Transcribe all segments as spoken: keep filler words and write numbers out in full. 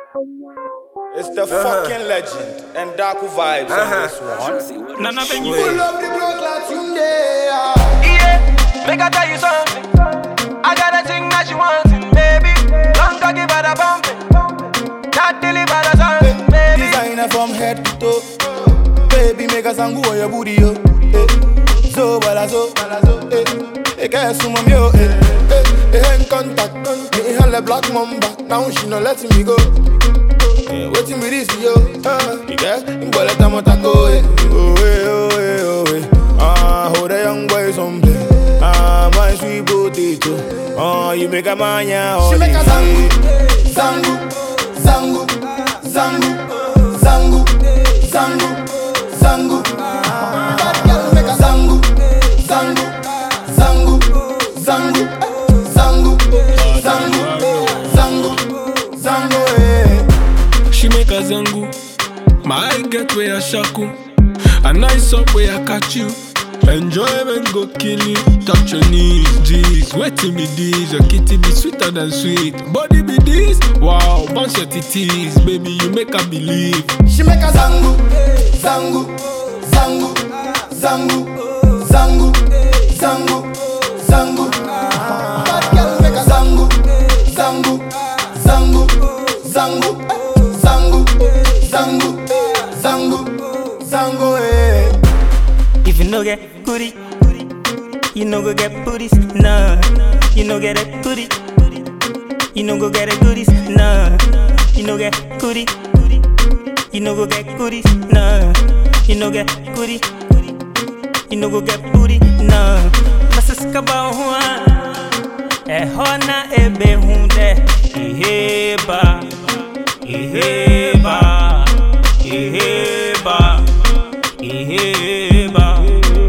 It's the uh-huh. fucking legend and Daku vibes uh-huh. on this one. None of them you pull up the block like Tunde. Yeah, make I tell you something. I got a thing that you want, baby. Don't go give her the bumping. Not deliver the something, baby. Designer from head to toe. Baby, make a song go on your booty, yo. Eh. So bala so, bala so, eh. Eh, guess who I'm yo, eh. Eh, eh, in contact, me and the black mamba. Now she no letting me go. Eh, waiting me this, yo. Ah, you guys, in Boleta Motako, eh. Oh, eh, oh, eh, oh, eh. Ah, hold a young boy someday. Ah, my sweet potato. Ah, you make a man, yeah. She make a zangu, zangu, zangu, zangu, zangu, zangu, zangu. That girl make a zangu, zangu, zangu, zangu, zangu, zangu, zangu, zangu. Eh. She make a zangu. My eye get where I shaku. A nice up where I catch you. Enjoyment go kill you. Touch your knees, jeez. Waiting be this. Your kitty be sweeter than sweet. Body be this. Wow, bunch of titties. Baby, you make her believe. She make a zangu, zangu, zangu, zangu, zangu, zangu, zangu. That girl make a zangu, zangu, zangu, zangu, zangu, zangu, zangu, zangu. Eh. If you no get goodie, you no go get booties, nah. You no get a goodie, you no go get a goodies, nah. You no get goodie, you no go get goodies, nah. You no get goodie, you no go get booty, nah. Masaka ba huan, eh hona ebe hunde, iheba, iheba, iheba, iheba.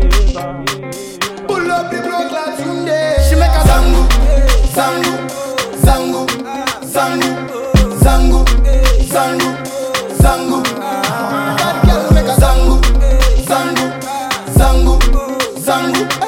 Pull up the block like Tunde. She make a zangu, zangu, zangu, zangu, zangu, zangu, zangu. That girl make a zangu, zangu, zangu, zangu.